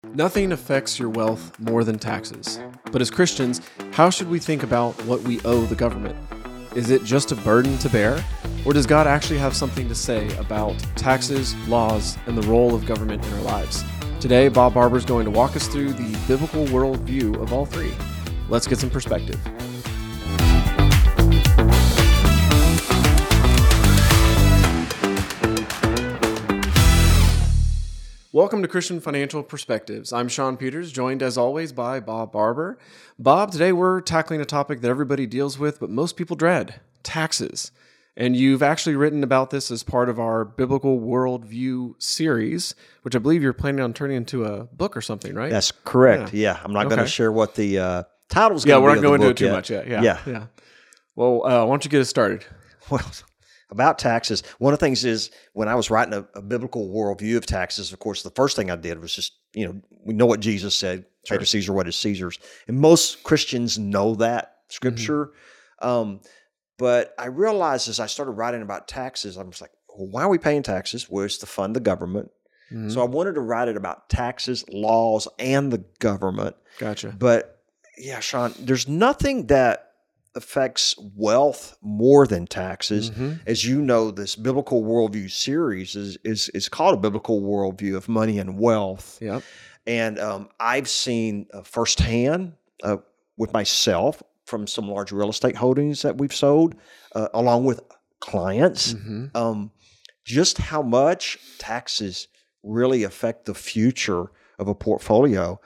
Nothing affects your wealth more than taxes. But as Christians, how should we think about what we owe the government? Is it just a burden to bear? Or does God actually have something to say about taxes, laws, and the role of government in our lives? Today, Bob Barber is going to walk us through the biblical worldview of all three. Let's get some perspective. Welcome to Christian Financial Perspectives. I'm Sean Peters, joined as always by Bob Barber. Bob, today we're tackling a topic that everybody deals with, but most people dread, taxes. And you've actually written about this as part of our Biblical Worldview series, which I believe you're planning on turning into a book or something, right? That's correct. Yeah. I'm not going to share what the title's going to be. Yeah, we're not going to into it too much yet. Yeah. Well, why don't you get us started? Well, about taxes, one of the things is when I was writing a biblical worldview of taxes, of course, the first thing I did was just, we know what Jesus said, pay to Caesar what is Caesar's. And most Christians know that scripture. Mm-hmm. But I realized as I started writing about taxes, I was like, well, why are we paying taxes? Well, it's to fund the government. Mm-hmm. So I wanted to write it about taxes, laws, and the government. Gotcha. But yeah, Sean, there's nothing that affects wealth more than taxes. Mm-hmm. As you know, this biblical worldview series is called a biblical worldview of money and wealth. Yep. And I've seen firsthand with myself from some large real estate holdings that we've sold, along with clients, just how much taxes really affect the future of a portfolio.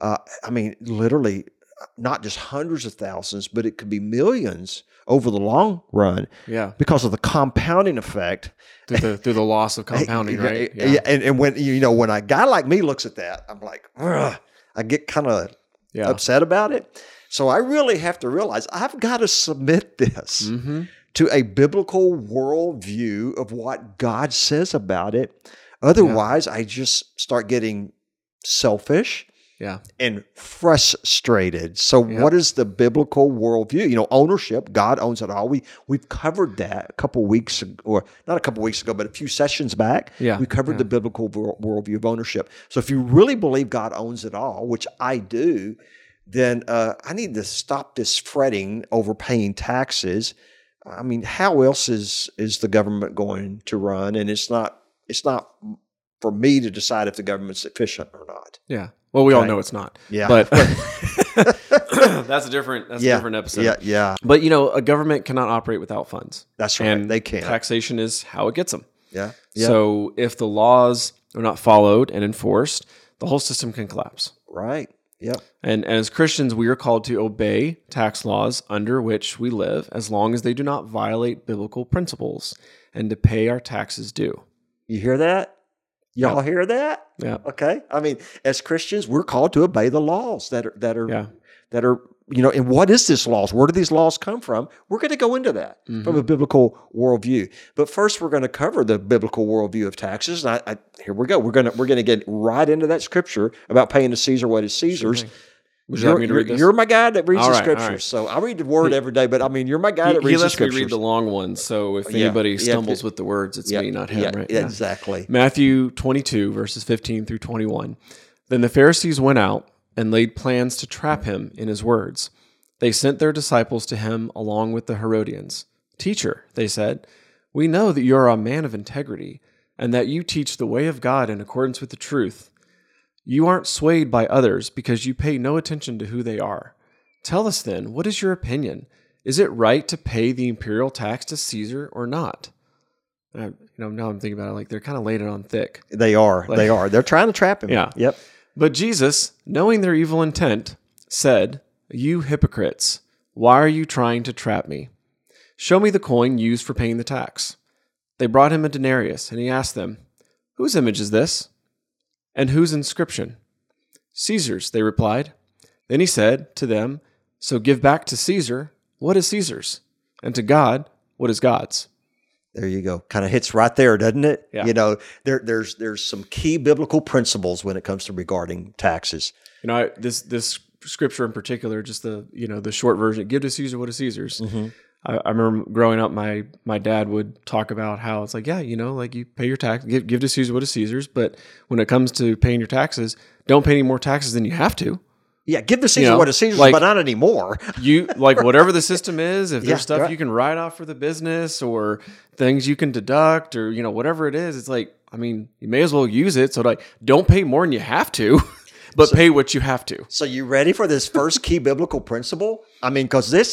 Literally, not just hundreds of thousands, but it could be millions over the long run. Yeah, because of the compounding effect through the loss of compounding, right? Yeah. And when a guy like me looks at that, I'm like, I get kind of upset about it. So I really have to realize I've got to submit this to a biblical worldview of what God says about it. Otherwise, I just start getting selfish. Yeah. And frustrated. So what is the biblical worldview? Ownership, God owns it all. We've covered that a couple weeks ago, or not a couple weeks ago, but a few sessions back. Yeah. We covered the biblical worldview of ownership. So if you really believe God owns it all, which I do, then I need to stop this fretting over paying taxes. I mean, how else is the government going to run? And it's not for me to decide if the government's efficient or not. Yeah. Well, we all know it's not. Yeah. But that's a different episode. Yeah. But a government cannot operate without funds. That's right. And they can't. Taxation is how it gets them. Yeah. So if the laws are not followed and enforced, the whole system can collapse. Right. Yep. And as Christians, we are called to obey tax laws under which we live, as long as they do not violate biblical principles, and to pay our taxes due. You hear that? Y'all hear that? Yeah. Okay. I mean, as Christians, we're called to obey the laws that are, and what is this laws? Where do these laws come from? We're going to go into that from a biblical worldview. But first, we're going to cover the biblical worldview of taxes. And here we go. We're going to get right into that scripture about paying to Caesar what is Caesar's. Sure. Would you like me to read this? You're my guy that reads the scriptures. Right. So I read the word every day, but you're my guy that reads the scriptures. He lets me read the long ones, so if anybody stumbles with the words, it's me, not him, right? Yeah, exactly. Matthew 22, verses 15 through 21. Then the Pharisees went out and laid plans to trap him in his words. They sent their disciples to him along with the Herodians. Teacher, they said, we know that you are a man of integrity, and that you teach the way of God in accordance with the truth. You aren't swayed by others because you pay no attention to who they are. Tell us then, what is your opinion? Is it right to pay the imperial tax to Caesar or not? Now I'm thinking about it like they're kind of laying it on thick. They are. They're trying to trap him. Yeah. Yep. But Jesus, knowing their evil intent, said, you hypocrites, why are you trying to trap me? Show me the coin used for paying the tax. They brought him a denarius, and he asked them, whose image is this? And whose inscription? Caesar's, they replied. Then he said to them, so give back to Caesar what is Caesar's, and to God what is God's. There you go. Kind of hits right there, doesn't it? Yeah. There's some key biblical principles when it comes to regarding taxes. This scripture in particular, just the short version, give to Caesar what is Caesar's. Mm-hmm. I remember growing up, my dad would talk about how it's like, you pay your tax, give to Caesar what is Caesar's, but when it comes to paying your taxes, don't pay any more taxes than you have to. Yeah, give the Caesar know, what is Caesar's, like- but not anymore. You like whatever the system is, if there's Yeah, stuff right. you can write off for the business or things you can deduct or, whatever it is, it's like, I mean, you may as well use it. So like, don't pay more than you have to, but pay what you have to. So you ready for this first key biblical principle? I mean, because this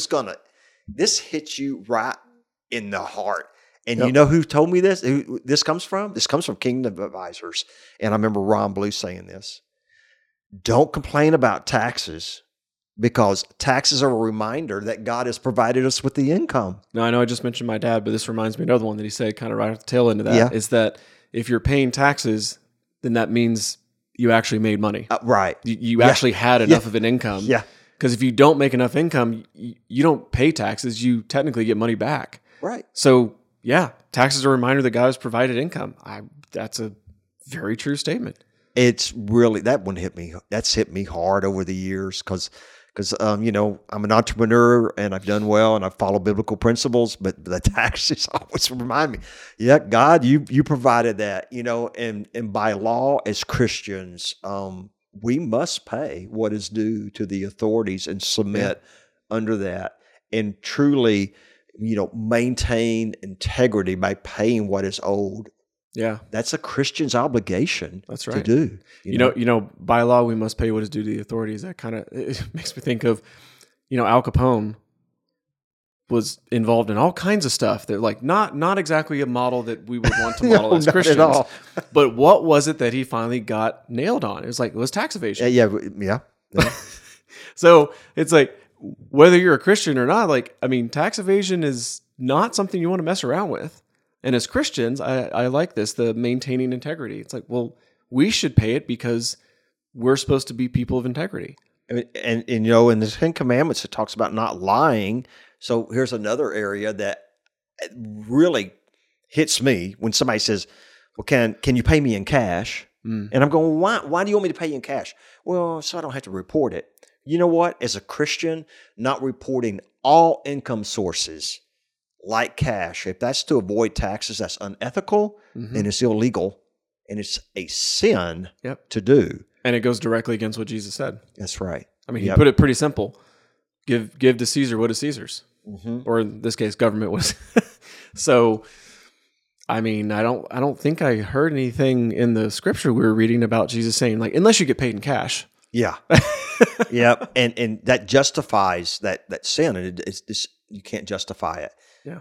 hits you right in the heart. And you know who told me this? Who this comes from? This comes from Kingdom Advisors. And I remember Ron Blue saying this. Don't complain about taxes because taxes are a reminder that God has provided us with the income. Now, I know I just mentioned my dad, but this reminds me of another one that he said kind of right at the tail end of that is that if you're paying taxes, then that means you actually made money. Right. You actually had enough of an income. Yeah. Because if you don't make enough income, you don't pay taxes. You technically get money back. Right. So, yeah, taxes are a reminder that God has provided income. That's a very true statement. It's really, that one hit me. That's hit me hard over the years because I'm an entrepreneur and I've done well and I follow biblical principles, but the taxes always remind me, yeah, God, you provided that, and by law as Christians, we must pay what is due to the authorities and submit under that and truly, maintain integrity by paying what is owed. Yeah. That's a Christian's obligation That's right. to do. By law, we must pay what is due to the authorities. That kind of it makes me think of, Al Capone was involved in all kinds of stuff that like not exactly a model that we would want to model as not Christians. at all. But what was it that he finally got nailed on? It was tax evasion. Yeah. So it's like, whether you're a Christian or not, tax evasion is not something you want to mess around with. And as Christians, I like this, the maintaining integrity. It's like, well, we should pay it because we're supposed to be people of integrity. And in the Ten Commandments, it talks about not lying. So here's another area that really hits me when somebody says, well, can you pay me in cash? And I'm going, why do you want me to pay you in cash? Well, so I don't have to report it. You know what? As a Christian, not reporting all income sources like cash, if that's to avoid taxes, that's unethical and it's illegal and it's a sin to do. And it goes directly against what Jesus said. That's right. I mean, he put it pretty simple. Give to Caesar what is Caesar's. Or in this case, government was. So, I mean, I don't think I heard anything in the scripture we were reading about Jesus saying, like, unless you get paid in cash. Yeah. Yeah. And that justifies that sin. And it's you can't justify it. Yeah.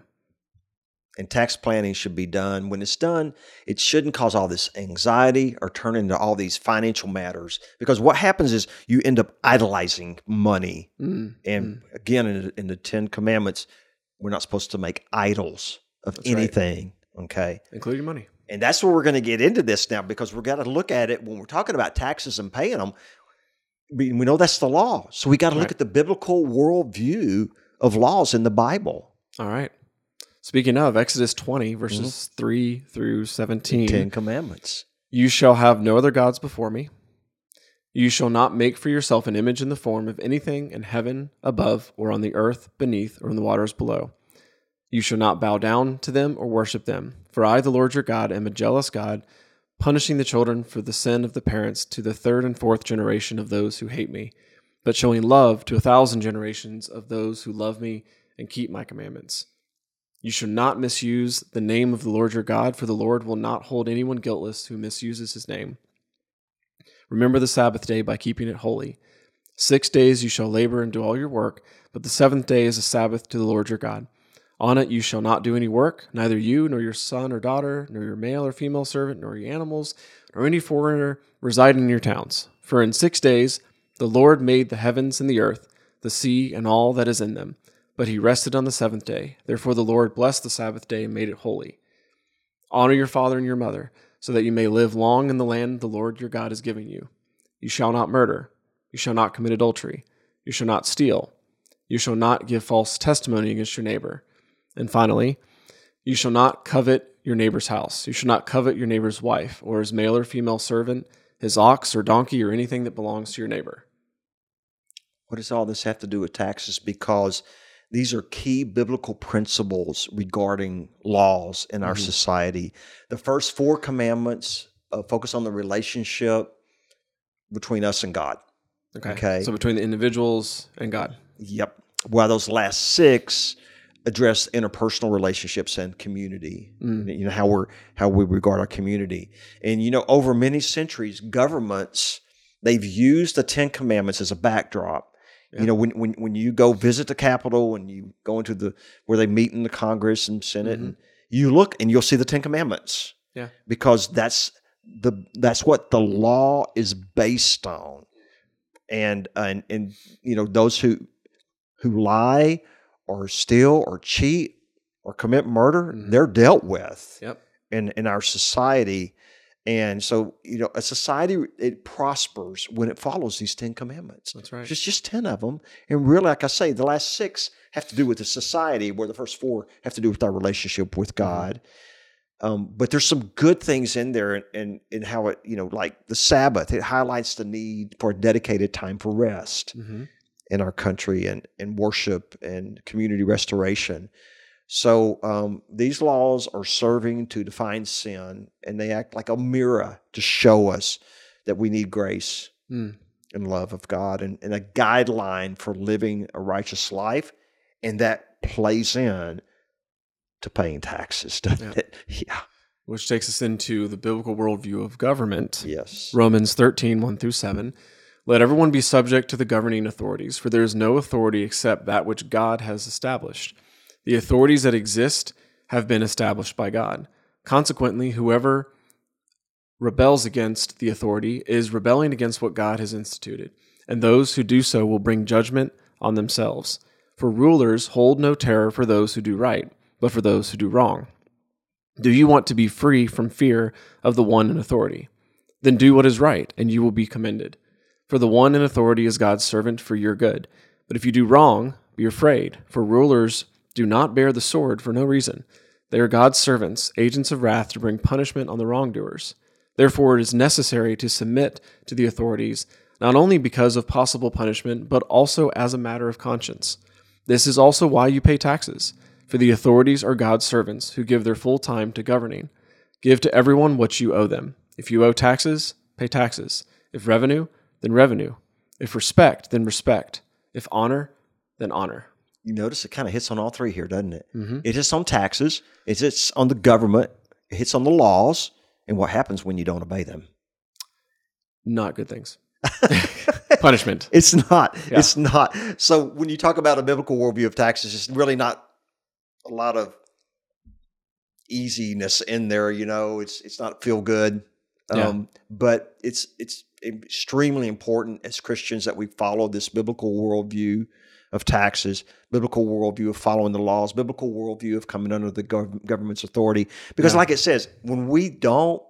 And tax planning should be done. When it's done, it shouldn't cause all this anxiety or turn into all these financial matters. Because what happens is you end up idolizing money. And again, in the Ten Commandments, we're not supposed to make idols of anything. Right. Okay. Including money. And that's where we're going to get into this now, because we're going to look at it when we're talking about taxes and paying them. We know that's the law. So we got to look at the biblical worldview of laws in the Bible. All right. Speaking of Exodus 20, verses 3 through 17. 10 Commandments. You shall have no other gods before me. You shall not make for yourself an image in the form of anything in heaven above, or on the earth beneath, or in the waters below. You shall not bow down to them or worship them. For I, the Lord your God, am a jealous God, punishing the children for the sin of the parents to the third and fourth generation of those who hate me, but showing love to 1,000 generations of those who love me and keep my commandments. You shall not misuse the name of the Lord your God, for the Lord will not hold anyone guiltless who misuses his name. Remember the Sabbath day by keeping it holy. 6 days you shall labor and do all your work, but the seventh day is a Sabbath to the Lord your God. On it you shall not do any work, neither you, nor your son or daughter, nor your male or female servant, nor your animals, nor any foreigner residing in your towns. For in 6 days the Lord made the heavens and the earth, the sea, and all that is in them. But he rested on the seventh day. Therefore the Lord blessed the Sabbath day and made it holy. Honor your father and your mother, so that you may live long in the land the Lord your God is giving you. You shall not murder. You shall not commit adultery. You shall not steal. You shall not give false testimony against your neighbor. And finally, you shall not covet your neighbor's house. You shall not covet your neighbor's wife, or his male or female servant, his ox or donkey, or anything that belongs to your neighbor. What does all this have to do with taxes? Because these are key biblical principles regarding laws in our society. The first 4 commandments focus on the relationship between us and God. Okay. So between the individuals and God. Yep. While those last 6 address interpersonal relationships and community. You know, how we regard our community. And you know, over many centuries, governments, they've used the 10 Commandments as a backdrop. Yeah. You know, when you go visit the Capitol and you go into where they meet in the Congress and Senate, and you look and you'll see the 10 Commandments. Yeah. Because that's what the law is based on. And you know, those who lie or steal or cheat or commit murder, they're dealt with in our society. And so, you know, a society, it prospers when it follows these 10 Commandments. That's right. There's just 10 of them. And really, like I say, the last 6 have to do with the society, where the first 4 have to do with our relationship with God. But there's some good things in there, and how it, you know, like the Sabbath, it highlights the need for a dedicated time for rest in our country, and worship and community restoration. So these laws are serving to define sin, and they act like a mirror to show us that we need grace and love of God, and a guideline for living a righteous life, and that plays in to paying taxes, doesn't it? Yeah. Which takes us into the biblical worldview of government. Yes. Romans 13, 1-7. Let everyone be subject to the governing authorities, for there is no authority except that which God has established. The authorities that exist have been established by God. Consequently, whoever rebels against the authority is rebelling against what God has instituted, and those who do so will bring judgment on themselves. For rulers hold no terror for those who do right, but for those who do wrong. Do you want to be free from fear of the one in authority? Then do what is right, and you will be commended. For the one in authority is God's servant for your good. But if you do wrong, be afraid, for rulers do not bear the sword for no reason. They are God's servants, agents of wrath to bring punishment on the wrongdoers. Therefore, it is necessary to submit to the authorities, not only because of possible punishment, but also as a matter of conscience. This is also why you pay taxes, for the authorities are God's servants who give their full time to governing. Give to everyone what you owe them. If you owe taxes, pay taxes. If revenue, then revenue. If respect, then respect. If honor, then honor. You notice it kind of hits on all 3 here, doesn't it? It hits on taxes, it hits on the government, it hits on the laws, and what happens when you don't obey them. Not good things. Punishment. It's not. Yeah. It's not. So when you talk about a biblical worldview of taxes, it's really not a lot of easiness in there. You know, it's not feel good. But it's extremely important as Christians that we follow this biblical worldview of taxes, biblical worldview of following the laws, biblical worldview of coming under the government's authority. Because like it says, when we don't,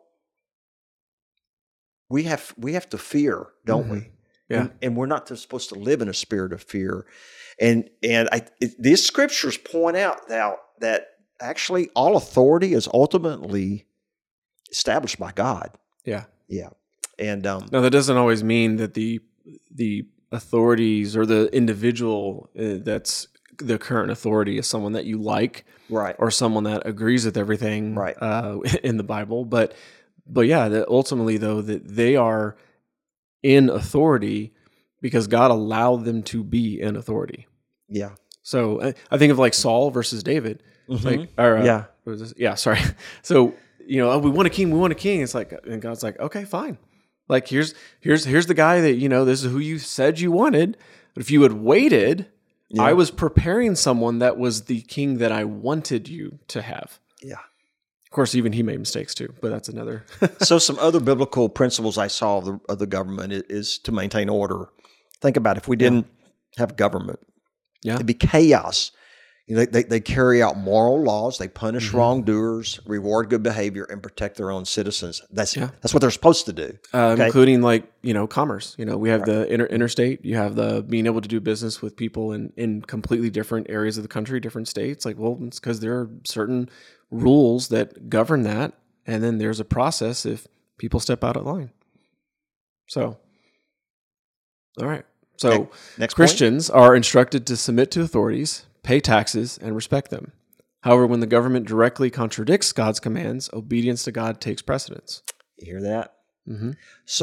we have to fear, don't we? Yeah. And we're not supposed to live in a spirit of fear. And these scriptures point out that actually all authority is ultimately established by God. Yeah. Yeah. And now that doesn't always mean that the authorities or the individual that's the current authority is someone that you like, right, or someone that agrees with everything, right, in the Bible. But yeah, that ultimately though that they are in authority because God allowed them to be in authority. Yeah. So I think of like Saul versus David. Like, what was this? Yeah, sorry. So we want a king. It's like, and God's like, okay, fine. Like here's the guy that, this is who you said you wanted. But if you had waited, I was preparing someone that was the king that I wanted you to have. Yeah. Of course, even he made mistakes too, but that's another. So some other biblical principles I saw of the government is to maintain order. Think about it. If we didn't have government, it'd be chaos. They carry out moral laws, they punish wrongdoers, reward good behavior, and protect their own citizens. That's what they're supposed to do. Including commerce. We have the interstate. You have the being able to do business with people in completely different areas of the country, different states. Like, well, it's because there are certain rules that govern that, and then there's a process if people step out of line. So, all right. So next Christians are instructed to submit to authorities, pay taxes, and respect them. However, when the government directly contradicts God's commands, obedience to God takes precedence. You hear that? Mm-hmm. So,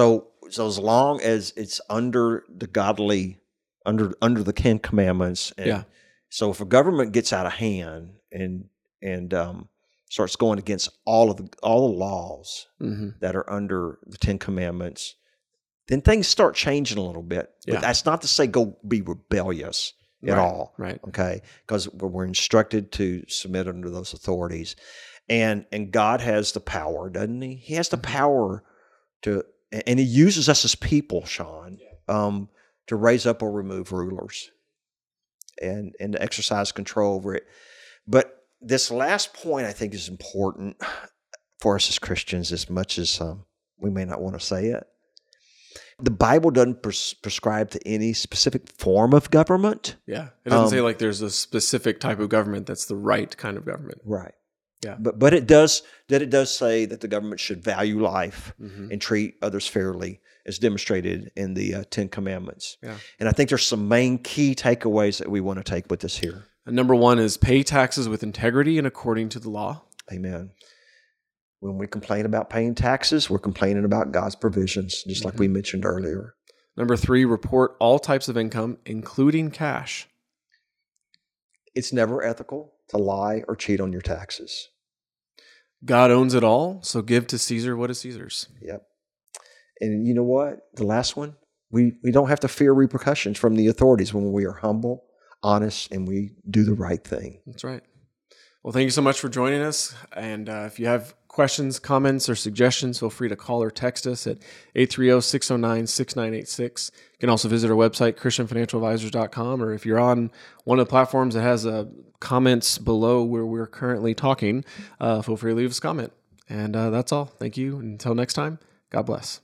as long as it's under the godly, under the 10 commandments. And Yeah. so if a government gets out of hand and starts going against all the laws that are under the 10 commandments, then things start changing a little bit. Yeah. But that's not to say go be rebellious at all. Right. Okay. Because we're instructed to submit under those authorities. And God has the power, doesn't he? He has the power to, and he uses us as people, Sean, to raise up or remove rulers and to exercise control over it. But this last point, I think, is important for us as Christians, as much as we may not want to say it. The Bible doesn't prescribe to any specific form of government. Yeah. It doesn't say like there's a specific type of government that's the right kind of government. Right. Yeah. But it does say that the government should value life and treat others fairly, as demonstrated in the 10 Commandments. Yeah. And I think there's some main key takeaways that we want to take with us here. And number one is pay taxes with integrity and according to the law. Amen. When we complain about paying taxes, we're complaining about God's provisions, just like we mentioned earlier. Number three, report all types of income, including cash. It's never ethical to lie or cheat on your taxes. God owns it all, so give to Caesar what is Caesar's. Yep. And you know what? The last one, we don't have to fear repercussions from the authorities when we are humble, honest, and we do the right thing. That's right. Well, thank you so much for joining us. And if you have questions, comments, or suggestions, feel free to call or text us at 830-609-6986. You can also visit our website, christianfinancialadvisors.com, or if you're on one of the platforms that has comments below where we're currently talking, feel free to leave us a comment. And that's all. Thank you. Until next time, God bless.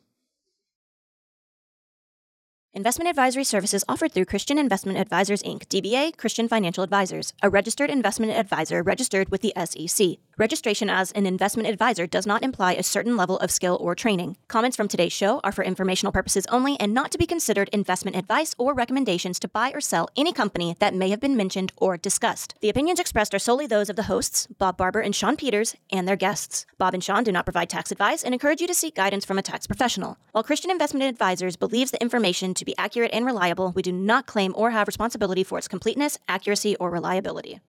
Investment advisory services offered through Christian Investment Advisors, Inc., DBA Christian Financial Advisors, a registered investment advisor registered with the SEC. Registration as an investment advisor does not imply a certain level of skill or training. Comments from today's show are for informational purposes only and not to be considered investment advice or recommendations to buy or sell any company that may have been mentioned or discussed. The opinions expressed are solely those of the hosts, Bob Barber and Sean Peters, and their guests. Bob and Sean do not provide tax advice and encourage you to seek guidance from a tax professional. While Christian Investment Advisors believes the information to be accurate and reliable, we do not claim or have responsibility for its completeness, accuracy, or reliability.